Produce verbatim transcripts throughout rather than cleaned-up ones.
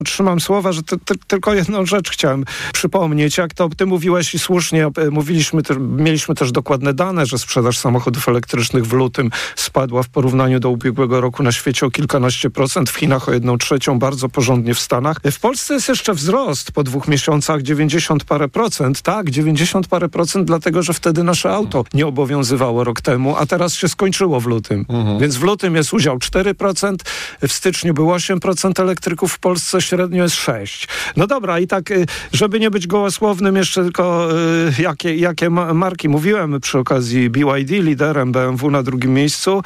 Trzymam słowa, że to, to, tylko jedną rzecz chciałem przypomnieć. Jak to ty mówiłeś i słusznie, mówiliśmy, te, mieliśmy też dokładne dane, że sprzedaż samochodów elektrycznych w lutym spadła w porównaniu do ubiegłego roku na świecie o kilkanaście procent, w Chinach o jedną trzecią, bardzo porządnie w Stanach. W Polsce jest jeszcze wzrost po dwóch miesiącach, dziewięćdziesiąt parę procent. Tak, dziewięćdziesiąt parę procent, dlatego że wtedy nasze auto nie obowiązywało rok temu, a teraz się skończyło w lutym. Mhm. Więc w lutym jest udział cztery procent, w styczniu było osiem procent elektryków w Polsce, średnio jest sześć. No dobra, i tak, żeby nie być gołosłownym, jeszcze tylko y, jakie, jakie marki mówiłem przy okazji B Y D liderem, B M W na drugim miejscu,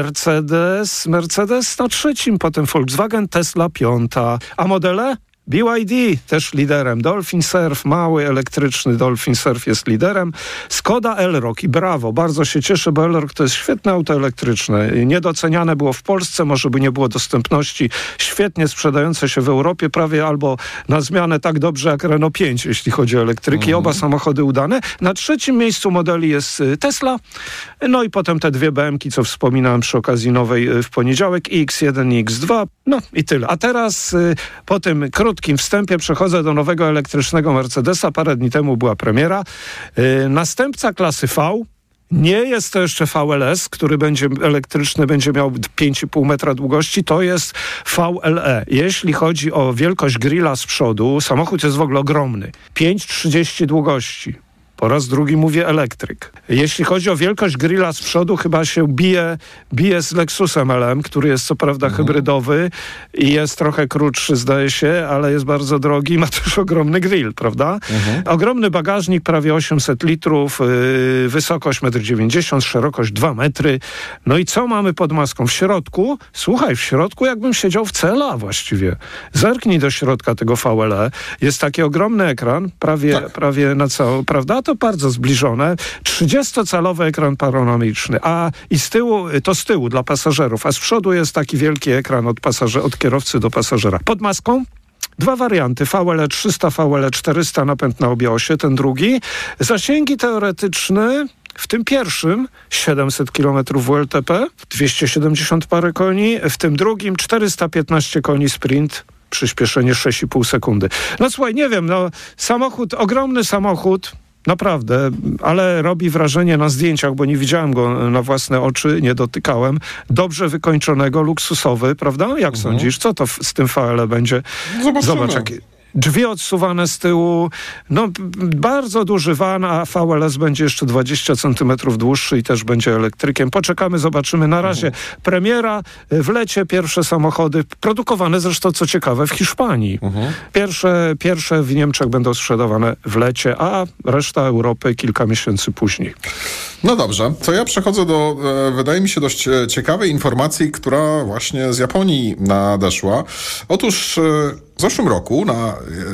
Mercedes, Mercedes na trzecim, potem Volkswagen, Tesla piąta. A modele? B Y D też liderem, Dolphin Surf, mały elektryczny Dolphin Surf jest liderem, Skoda Elroq i brawo, bardzo się cieszę, bo Elroq to jest świetne auto elektryczne, niedoceniane było w Polsce, może by nie było dostępności, świetnie sprzedające się w Europie, prawie albo na zmianę tak dobrze jak Renault pięć, jeśli chodzi o elektryki, mhm. oba samochody udane. Na trzecim miejscu modeli jest Tesla, no i potem te dwie B M ki, co wspominałem przy okazji nowej w poniedziałek, i X jeden i X dwa, no i tyle. A teraz po tym krótkim W krótkim wstępie przechodzę do nowego elektrycznego Mercedesa. Parę dni temu była premiera. Yy, następca klasy V. Nie jest to jeszcze V L S, który będzie elektryczny, będzie miał pięć i pół metra długości. To jest V L E. Jeśli chodzi o wielkość grilla z przodu, samochód jest w ogóle ogromny. pięć trzydzieści długości. Po raz drugi mówię elektryk. Jeśli chodzi o wielkość grilla z przodu, chyba się bije, bije z Lexusem L M, który jest co prawda mhm. hybrydowy i jest trochę krótszy, zdaje się, ale jest bardzo drogi i ma też ogromny grill, prawda? Mhm. Ogromny bagażnik, prawie osiemset litrów, yy, wysokość jeden dziewięćdziesiąt m, szerokość dwa metry. No i co mamy pod maską? W środku, słuchaj, w środku jakbym siedział w C L A właściwie. Zerknij do środka tego V L E. Jest taki ogromny ekran, prawie, tak. prawie na całą, prawda? To bardzo zbliżone. trzydziestocalowy ekran panoramiczny, a i z tyłu, to z tyłu dla pasażerów, a z przodu jest taki wielki ekran od, pasażer, od kierowcy do pasażera. Pod maską dwa warianty, V L E trzysta, V L E czterysta, napęd na obie osie, ten drugi. Zasięgi teoretyczne w tym pierwszym siedemset kilometrów W L T P, dwieście siedemdziesiąt parę koni, w tym drugim czterysta piętnaście koni sprint, przyspieszenie sześć i pół sekundy. No słuchaj, nie wiem, no samochód, ogromny samochód, naprawdę, ale robi wrażenie na zdjęciach, bo nie widziałem go na własne oczy, nie dotykałem. Dobrze wykończonego, luksusowy, prawda? Jak mhm. sądzisz? Co to w, z tym V L E będzie? Zobaczymy. Zobacz, jakie drzwi odsuwane z tyłu, no bardzo duży van, a V L S będzie jeszcze dwadzieścia centymetrów dłuższy i też będzie elektrykiem. Poczekamy, zobaczymy. Na razie uh-huh. premiera, w lecie pierwsze samochody, produkowane zresztą, co ciekawe, w Hiszpanii. Uh-huh. Pierwsze, pierwsze w Niemczech będą sprzedawane w lecie, a reszta Europy kilka miesięcy później. No dobrze, to ja przechodzę do, e, wydaje mi się, dość ciekawej informacji, która właśnie z Japonii nadeszła. Otóż e, w zeszłym roku na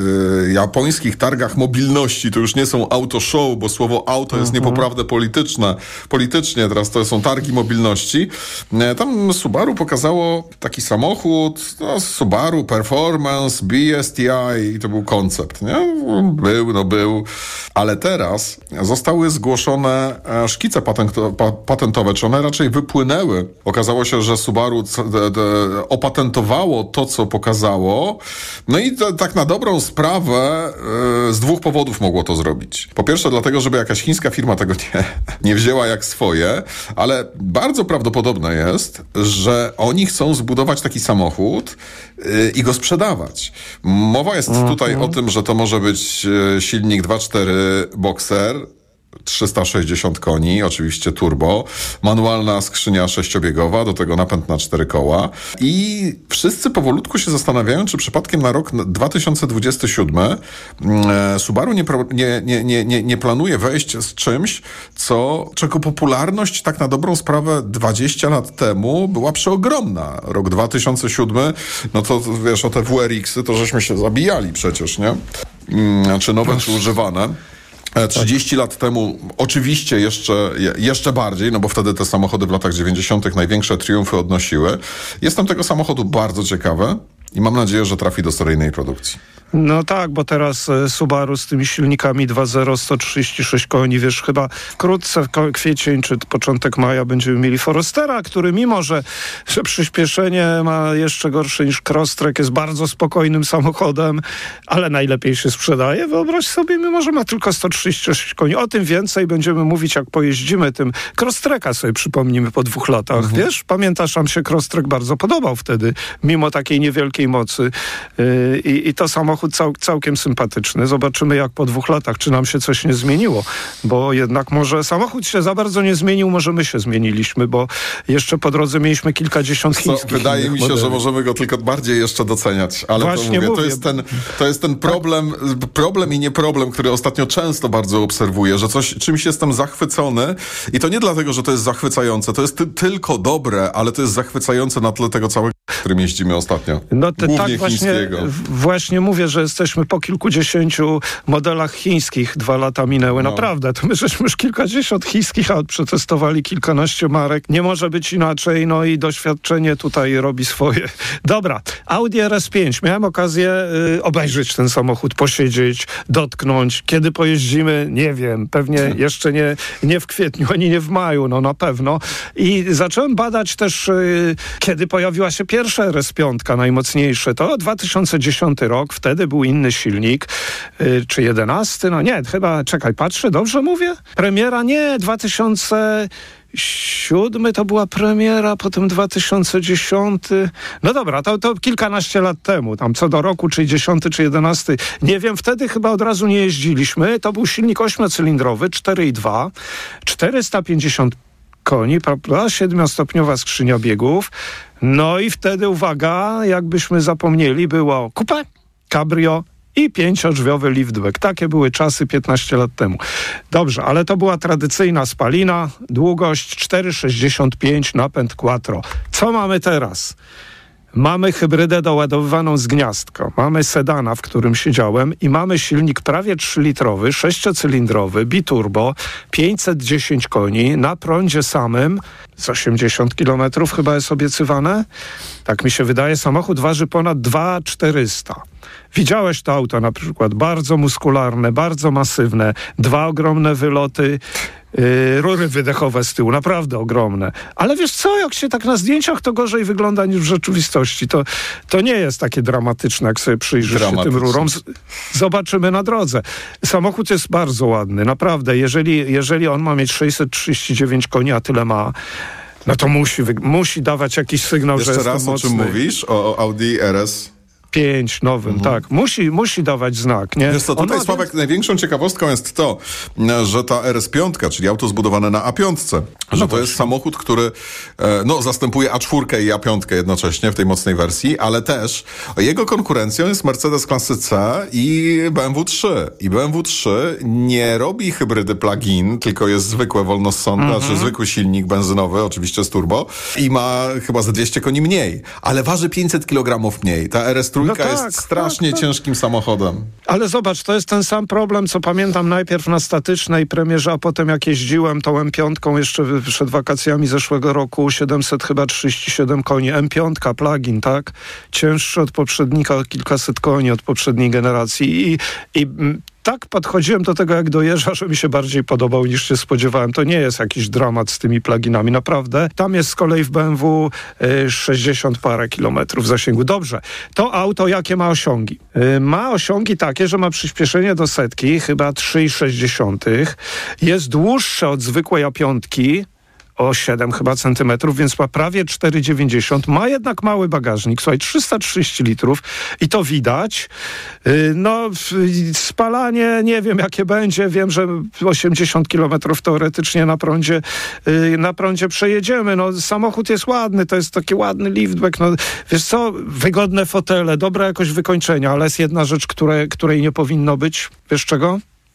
y, japońskich targach mobilności, to już nie są auto show, bo słowo auto jest uh-huh. niepoprawne polityczne, politycznie, teraz to są targi mobilności. E, tam Subaru pokazało taki samochód, no, Subaru Performance, B S T I i to był koncept, nie? Był, no był, ale teraz zostały zgłoszone szkice patento, pa, patentowe, czy one raczej wypłynęły. Okazało się, że Subaru c, d, d, opatentowało to, co pokazało. No i to, tak na dobrą sprawę yy, z dwóch powodów mogło to zrobić. Po pierwsze dlatego, żeby jakaś chińska firma tego nie, nie wzięła jak swoje, ale bardzo prawdopodobne jest, że oni chcą zbudować taki samochód yy, i go sprzedawać. Mowa jest mhm. tutaj o tym, że to może być yy, silnik dwa cztery Boxer, trzysta sześćdziesiąt koni, oczywiście turbo, manualna skrzynia sześciobiegowa, do tego napęd na cztery koła i wszyscy powolutku się zastanawiają, czy przypadkiem na rok dwa tysiące dwudziesty siódmy e, Subaru nie, nie, nie, nie, nie, nie planuje wejść z czymś, co, czego popularność tak na dobrą sprawę dwadzieścia lat temu była przeogromna. Rok dwa tysiące siódmy, no to wiesz, o te W R X-y to żeśmy się zabijali przecież, nie? Mm, czy nowe, czy używane. trzydzieści lat temu oczywiście jeszcze, jeszcze bardziej, no bo wtedy te samochody w latach dziewięćdziesiątych największe triumfy odnosiły. Jestem tego samochodu bardzo ciekawy i mam nadzieję, że trafi do seryjnej produkcji. No tak, bo teraz Subaru z tymi silnikami dwa zero, sto trzydzieści sześć koni, wiesz, chyba wkrótce, kwiecień czy początek maja będziemy mieli Forestera, który mimo, że, że przyspieszenie ma jeszcze gorsze niż Crosstrek, jest bardzo spokojnym samochodem, ale najlepiej się sprzedaje. Wyobraź sobie, mimo że ma tylko sto trzydzieści sześć koni. O tym więcej będziemy mówić, jak pojeździmy tym. Crosstreka sobie przypomnimy po dwóch latach, mhm. wiesz? Pamiętasz, nam się Crosstrek bardzo podobał wtedy, mimo takiej niewielkiej mocy. Yy, i, i to samochód cał, całkiem sympatyczny. Zobaczymy, jak po dwóch latach, czy nam się coś nie zmieniło, bo jednak może samochód się za bardzo nie zmienił, może my się zmieniliśmy, bo jeszcze po drodze mieliśmy kilkadziesiąt chińskich. Co, wydaje mi się, modeli. że możemy go tylko bardziej jeszcze doceniać, ale Właśnie to mówię, mówię. To jest ten, to jest ten problem, tak. problem i nie problem, który ostatnio często bardzo obserwuję, że coś, czymś jestem zachwycony i to nie dlatego, że to jest zachwycające, to jest ty, tylko dobre, ale to jest zachwycające na tle tego całego, którym jeździmy ostatnio. No te, Głównie tak właśnie, chińskiego. właśnie mówię, że jesteśmy po kilkudziesięciu modelach chińskich, dwa lata minęły. No. Naprawdę, to my żeśmy już kilkadziesiąt chińskich aut przetestowali, kilkanaście marek. Nie może być inaczej, no i doświadczenie tutaj robi swoje. Dobra, Audi R S pięć. Miałem okazję y, obejrzeć ten samochód, posiedzieć, dotknąć. Kiedy pojeździmy, nie wiem, pewnie jeszcze nie, nie w kwietniu, ani nie w maju, no na pewno. I zacząłem badać też, y, kiedy pojawiła się pierwsza R S pięć, najmocniejsze. To dwa tysiące dziesiąty rok, wtedy był inny silnik, y, czy jedenasty, no nie, chyba, czekaj, patrzę, dobrze mówię? Premiera, nie, dwa tysiące siódmy to była premiera, potem dwa tysiące dziesiąty. No dobra, to, to kilkanaście lat temu, tam co do roku, czy dziesiąty, czy jedenasty. Nie wiem, wtedy chyba od razu nie jeździliśmy. To był silnik ośmiocylindrowy, cztery i dwa, czterysta pięćdziesiąt koni, prawda? Siedmiostopniowa skrzynia biegów. No i wtedy, uwaga, jakbyśmy zapomnieli, było coupe, cabrio i pięciodrzwiowy liftback. Takie były czasy piętnaście lat temu. Dobrze, ale to była tradycyjna spalina, długość cztery sześćdziesiąt pięć, napęd quattro. Co mamy teraz? Mamy hybrydę doładowywaną z gniazdka, mamy sedana, w którym siedziałem i mamy silnik prawie trzylitrowy, sześciocylindrowy, biturbo, pięćset dziesięć koni, na prądzie samym, z osiemdziesiąt kilometrów chyba jest obiecywane. Tak mi się wydaje, samochód waży ponad dwa tysiące czterysta. Widziałeś to auto na przykład, bardzo muskularne, bardzo masywne, dwa ogromne wyloty, Yy, rury wydechowe z tyłu, naprawdę ogromne. Ale wiesz co, jak się tak na zdjęciach to gorzej wygląda niż w rzeczywistości. To, to nie jest takie dramatyczne, jak sobie przyjrzysz się tym rurom. Z, zobaczymy na drodze. Samochód jest bardzo ładny, naprawdę. Jeżeli, jeżeli on ma mieć sześćset trzydzieści dziewięć koni, a tyle ma, no to musi, musi dawać jakiś sygnał, Jeszcze że jest raz, mocny. o czym mówisz? O, o Audi R S pięć nowym, mhm. tak. Musi, musi dawać znak, nie? Wiesz co, tutaj, Ona, Sławek, więc... największą ciekawostką jest to, że ta R S pięć, czyli auto zbudowane na A pięć, że no to jest samochód, który no, zastępuje A cztery i A pięć jednocześnie w tej mocnej wersji, ale też jego konkurencją jest Mercedes klasy C i B M W trzy. I B M W trzy nie robi hybrydy plug-in, tylko jest zwykłe wolnossądne, mhm. znaczy zwykły silnik benzynowy, oczywiście z turbo, i ma chyba ze dwieście koni mniej, ale waży pięćset kilogramów mniej. Ta R S trzy no tak, jest strasznie tak, tak. ciężkim samochodem. Ale zobacz, to jest ten sam problem, co pamiętam najpierw na statycznej premierze, a potem jak jeździłem tą M pięć jeszcze przed wakacjami zeszłego roku, siedemset chyba trzydzieści siedem koni. M pięć plug-in, tak? Cięższy od poprzednika o kilkaset koni, od poprzedniej generacji. I, i tak podchodziłem do tego jak do jeża, że mi się bardziej podobał niż się spodziewałem. To nie jest jakiś dramat z tymi pluginami, naprawdę. Tam jest z kolei w B M W y, sześćdziesiąt parę kilometrów zasięgu. Dobrze, to auto jakie ma osiągi? Y, ma osiągi takie, że ma przyspieszenie do setki, chyba trzy sześćdziesiąt. Jest dłuższe od zwykłej A pięć, o siedem chyba centymetrów, więc ma prawie cztery dziewięćdziesiąt. Ma jednak mały bagażnik, słuchaj, trzysta trzydzieści litrów i to widać. No, spalanie nie wiem jakie będzie, wiem, że osiemdziesiąt kilometrów teoretycznie na prądzie, na prądzie przejedziemy. No, samochód jest ładny, to jest taki ładny liftback. No, wiesz co, wygodne fotele, dobra jakość wykończenia, ale jest jedna rzecz, które, której nie powinno być. Wiesz czego?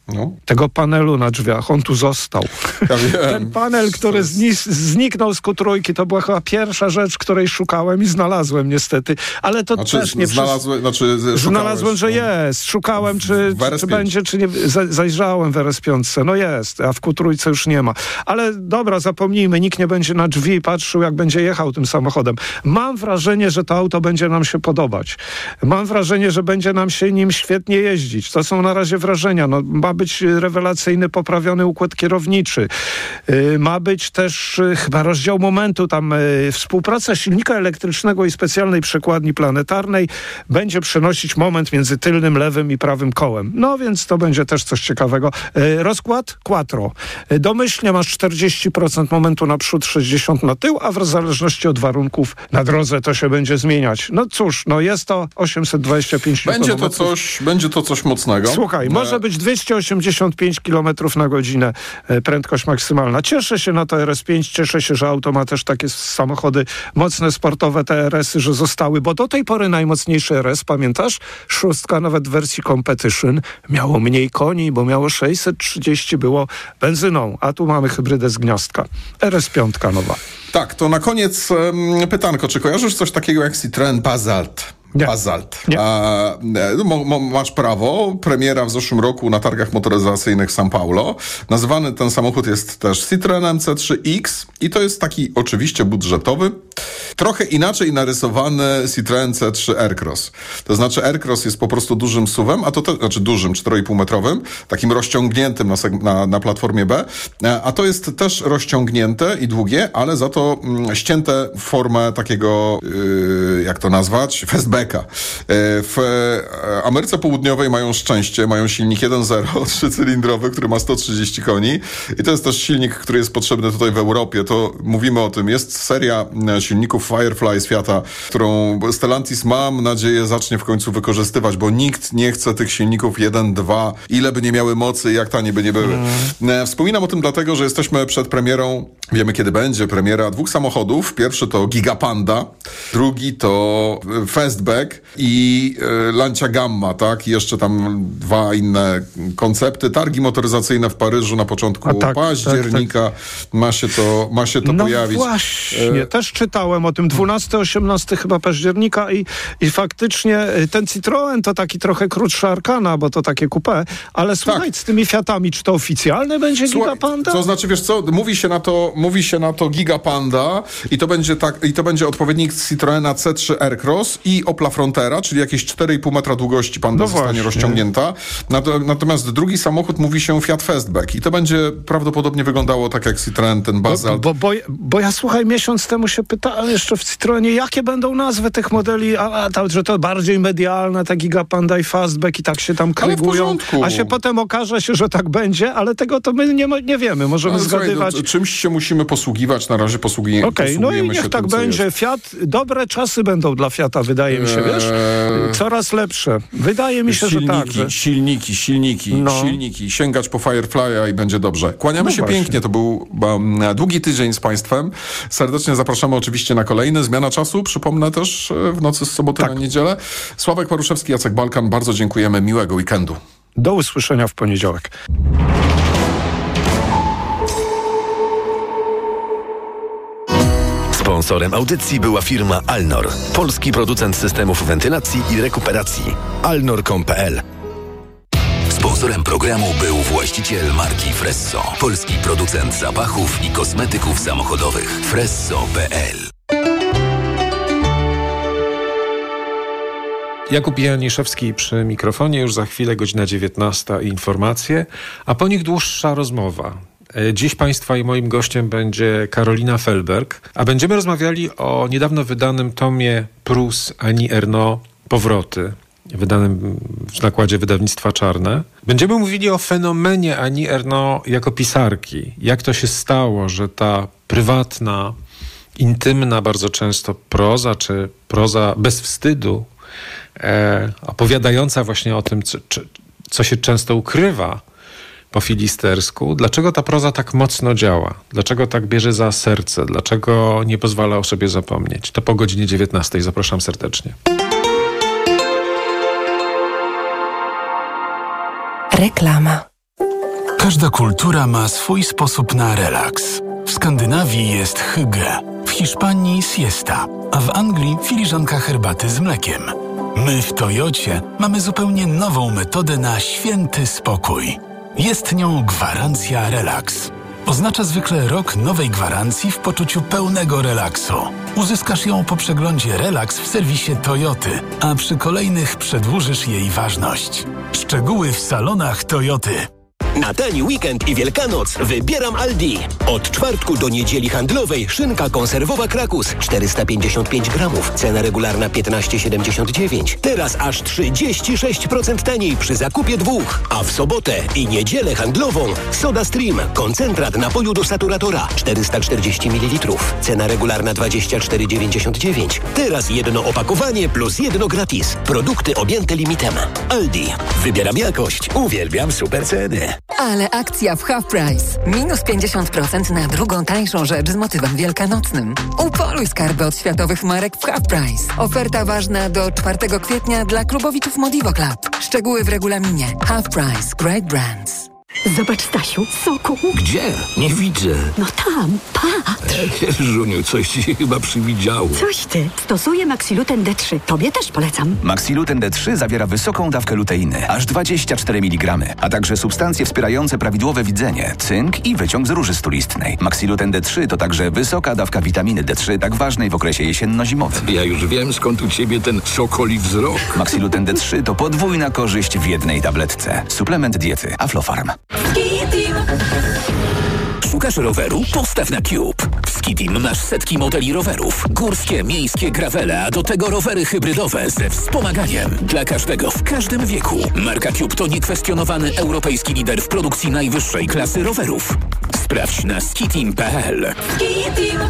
No. Tego panelu na drzwiach, on tu został. Ja wiem. Ten panel, który znis- zniknął z Q trójki, to była chyba pierwsza rzecz, której szukałem i znalazłem niestety. Ale to Znaczy, też nie... znalazłem, Przez... znaczy, szukałeś, Znalazłem, że jest. Szukałem, czy, czy, czy będzie, czy nie. Zajrzałem w R S pięć. No jest, a w Q trójce już nie ma. Ale dobra, zapomnijmy, nikt nie będzie na drzwi patrzył, jak będzie jechał tym samochodem. Mam wrażenie, że to auto będzie nam się podobać. Mam wrażenie, że będzie nam się nim świetnie jeździć. To są na razie wrażenia. No, ma być rewelacyjny, poprawiony układ kierowniczy. Yy, ma być też yy, chyba rozdział momentu, tam yy, współpraca silnika elektrycznego i specjalnej przekładni planetarnej będzie przenosić moment między tylnym, lewym i prawym kołem. No więc to będzie też coś ciekawego. Yy, rozkład? Quattro. Yy, domyślnie masz czterdzieści procent momentu na przód, sześćdziesiąt procent na tył, a w zależności od warunków na drodze to się będzie zmieniać. No cóż, no jest to osiemset dwadzieścia pięć będzie to coś, będzie to coś mocnego. Słuchaj, e... może być dwieście osiemdziesiąt pięć kilometrów na godzinę e, prędkość maksymalna. Cieszę się na to R S pięć, cieszę się, że auto ma też takie samochody mocne, sportowe, te R S-y, że zostały, bo do tej pory najmocniejszy R S, pamiętasz? Szóstka nawet w wersji Competition miało mniej koni, bo miało sześćset trzydzieści, było benzyną, a tu mamy hybrydę z gniazdka. R S pięć nowa. Tak, to na koniec um, pytanko, czy kojarzysz coś takiego jak Citroen Basalt? Nie. Basalt. Nie. A, no, mo, masz prawo. Premiera w zeszłym roku na targach motoryzacyjnych São Paulo. Nazywany ten samochód jest też Citroenem C trzy X i to jest taki oczywiście budżetowy, trochę inaczej narysowany Citroen C trzy Aircross. To znaczy Aircross jest po prostu dużym suwem, a to te, znaczy dużym, cztery i pół metrowym, takim rozciągniętym na, na, na platformie B, a to jest też rozciągnięte i długie, ale za to mm, ścięte w formę takiego, yy, jak to nazwać, fastbacka. W Ameryce Południowej mają szczęście, mają silnik jeden zero, trzycylindrowy, który ma sto trzydzieści koni i to jest też silnik, który jest potrzebny tutaj w Europie. To mówimy o tym. Jest seria silników Firefly z Fiata, którą Stellantis, mam nadzieję, zacznie w końcu wykorzystywać, bo nikt nie chce tych silników jeden, dwa, ile by nie miały mocy i jak tanie by nie były. Mm. Wspominam o tym dlatego, że jesteśmy przed premierą, wiemy kiedy będzie premiera dwóch samochodów. Pierwszy to Giga Panda, drugi to Fastback i y, Lancia Gamma, tak? I jeszcze tam dwa inne koncepty. Targi motoryzacyjne w Paryżu na początku tak, października tak, tak. ma się to, ma się to no pojawić. Właśnie, e... też czytałem o tym dwunastego osiemnastego chyba października i, i faktycznie ten Citroen to taki trochę krótszy Arkana, bo to takie coupé, ale słuchaj, tak. z tymi Fiatami, czy to oficjalne będzie Słuchaj, Giga Panda? To znaczy, wiesz co, mówi się na to, mówi się na to Giga Panda i to będzie tak, i to będzie odpowiednik Citroena C trzy Aircross i Opla Frontera, czyli jakieś cztery i pół metra długości Panda no zostanie właśnie. rozciągnięta. Natomiast drugi samochód mówi się Fiat Fastback i to będzie prawdopodobnie wyglądało tak jak Citroen, ten Basalt. Bo, bo, bo, bo ja słuchaj, miesiąc temu się pytałem jeszcze w Citroenie, jakie będą nazwy tych modeli, a, a tam, że to bardziej medialne, ta Giga Panda i Fastback i tak się tam krygują. A się potem okaże się, że tak będzie, ale tego to my nie, nie wiemy, możemy ale zgadywać. Słuchaj, no, czymś się musimy posługiwać, na razie posługi, okay, posługujemy no i niech się tak tym, będzie. Fiat, dobre czasy będą dla Fiata, wydaje mi się, wiesz? Eee... Coraz lepsze. Wydaje mi się, silniki, że tak. Że... Silniki, silniki, no. silniki. Sięgać po Firefly'a i będzie dobrze. Kłaniamy no się właśnie. pięknie. To był um, długi tydzień z Państwem. Serdecznie zapraszamy oczywiście na kolejny. Zmiana czasu, przypomnę też w nocy z soboty tak. na niedzielę. Sławek Paruszewski, Jacek Balkan. Bardzo dziękujemy. Miłego weekendu. Do usłyszenia w poniedziałek. Sponsorem audycji była firma Alnor, polski producent systemów wentylacji i rekuperacji. alnor kropka com kropka p l. Sponsorem programu był właściciel marki Fresso, polski producent zapachów i kosmetyków samochodowych. fresso kropka p l. Jakub Janiszewski przy mikrofonie, już za chwilę godzina dziewiętnasta i informacje, a po nich dłuższa rozmowa. Dziś Państwa i moim gościem będzie Karolina Felberg, a będziemy rozmawiali o niedawno wydanym tomie Prus Annie Ernaux Powroty, wydanym w nakładzie wydawnictwa Czarne. Będziemy mówili o fenomenie Annie Ernaux jako pisarki. Jak to się stało, że ta prywatna, intymna bardzo często proza, czy proza bez wstydu, e, opowiadająca właśnie o tym, co, co się często ukrywa po filistersku, dlaczego ta proza tak mocno działa? Dlaczego tak bierze za serce? Dlaczego nie pozwala o sobie zapomnieć? To po godzinie dziewiętnastej. Zapraszam serdecznie. Reklama. Każda kultura ma swój sposób na relaks. W Skandynawii jest hygge, w Hiszpanii siesta, a w Anglii filiżanka herbaty z mlekiem. My w Toyocie mamy zupełnie nową metodę na święty spokój. Jest nią gwarancja relaks. Oznacza zwykle rok nowej gwarancji w poczuciu pełnego relaksu. Uzyskasz ją po przeglądzie Relaks w serwisie Toyoty, a przy kolejnych przedłużysz jej ważność. Szczegóły w salonach Toyoty. Na tani weekend i Wielkanoc wybieram Aldi. Od czwartku do niedzieli handlowej szynka konserwowa Krakus czterysta pięćdziesiąt pięć gramów. Cena regularna piętnaście siedemdziesiąt dziewięć. Teraz aż trzydzieści sześć procent taniej przy zakupie dwóch. A w sobotę i niedzielę handlową Soda Stream. Koncentrat napoju do saturatora czterysta czterdzieści mililitrów. Cena regularna dwadzieścia cztery dziewięćdziesiąt dziewięć. Teraz jedno opakowanie plus jedno gratis. Produkty objęte limitem. Aldi. Wybieram jakość. Uwielbiam super ceny. Ale akcja w Half Price. Minus pięćdziesiąt procent na drugą tańszą rzecz z motywem wielkanocnym. Upoluj skarby od światowych marek w Half Price. Oferta ważna do czwartego kwietnia dla klubowiczów Modivo Club. Szczegóły w regulaminie. Half Price. Great Brands. Zobacz, Stasiu, soku. Gdzie? Nie widzę. No tam, patrz. Żuniu, coś ci się chyba przywidziało. Coś ty. Stosuję Maxiluten D trzy. Tobie też polecam. Maxiluten D trzy zawiera wysoką dawkę luteiny, aż dwadzieścia cztery miligramy, a także substancje wspierające prawidłowe widzenie, cynk i wyciąg z róży stulistnej. Maxiluten D trzy to także wysoka dawka witaminy D trzy, tak ważnej w okresie jesienno-zimowym. Ja już wiem, skąd u ciebie ten sokoli wzrok. Maxiluten D trzy to podwójna korzyść w jednej tabletce. Suplement diety Aflofarm. Szukasz roweru? Postaw na Cube. W Skitim masz setki modeli rowerów. Górskie, miejskie, gravele, a do tego rowery hybrydowe ze wspomaganiem. Dla każdego, w każdym wieku. Marka Cube to niekwestionowany europejski lider w produkcji najwyższej klasy rowerów. Sprawdź na skitim kropka p l. Skitim.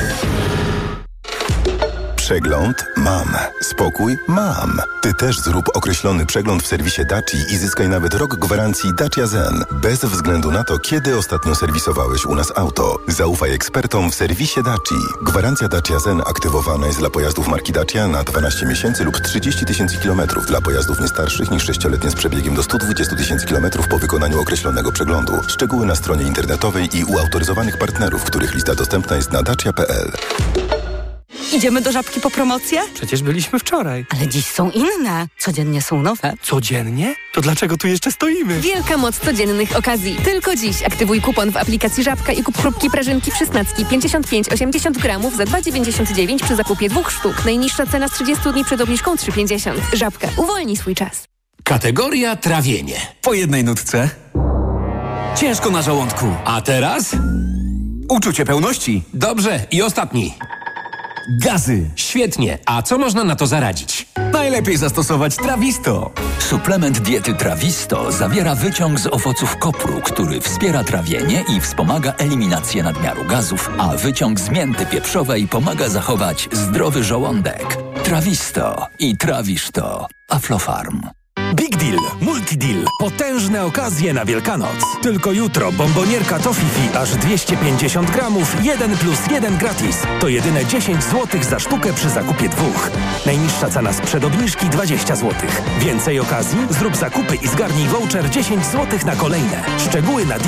Przegląd mam. Spokój mam. Ty też zrób określony przegląd w serwisie Dacia i zyskaj nawet rok gwarancji Dacia Zen. Bez względu na to, kiedy ostatnio serwisowałeś u nas auto. Zaufaj ekspertom w serwisie Dacia. Gwarancja Dacia Zen aktywowana jest dla pojazdów marki Dacia na dwanaście miesięcy lub trzydzieści tysięcy kilometrów dla pojazdów nie starszych niż sześcioletnie z przebiegiem do stu dwudziestu tysięcy kilometrów po wykonaniu określonego przeglądu. Szczegóły na stronie internetowej i u autoryzowanych partnerów, których lista dostępna jest na dacia kropka p l. Idziemy do Żabki po promocję? Przecież byliśmy wczoraj. Ale dziś są inne. Codziennie są nowe. Codziennie? To dlaczego tu jeszcze stoimy? Wielka moc codziennych okazji. Tylko dziś aktywuj kupon w aplikacji Żabka i kup próbki prażynki przysnacki pięćdziesiąt pięć osiemdziesiąt gramów za dwa dziewięćdziesiąt dziewięć przy zakupie dwóch sztuk. Najniższa cena z trzydziestu dni przed obniżką trzy pięćdziesiąt. Żabka. Uwolnij swój czas. Kategoria trawienie. Po jednej nutce. Ciężko na żołądku. A teraz? Uczucie pełności. Dobrze. I ostatni. Gazy. Świetnie. A co można na to zaradzić? Najlepiej zastosować Trawisto. Suplement diety Trawisto zawiera wyciąg z owoców kopru, który wspiera trawienie i wspomaga eliminację nadmiaru gazów, a wyciąg z mięty pieprzowej pomaga zachować zdrowy żołądek. Trawisto i trawisz to. Aflofarm. Big Deal, Multi Deal. Potężne okazje na Wielkanoc. Tylko jutro bombonierka Toffifee aż dwieście pięćdziesiąt gramów, jeden plus jeden gratis. To jedyne dziesięć złotych za sztukę przy zakupie dwóch. Najniższa cena sprzed obniżki dwadzieścia złotych. Więcej okazji? Zrób zakupy i zgarnij voucher dziesięć złotych na kolejne. Szczegóły na